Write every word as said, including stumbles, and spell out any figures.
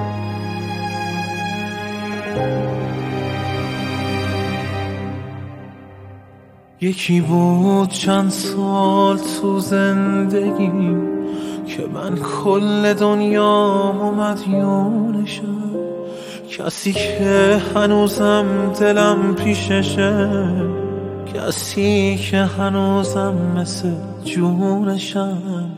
یکی بود چند سال تو زندگی که من کل دنیامو مدیونشم، کسی که هنوزم دلم پیششه، کسی که هنوزم مثل جونشم.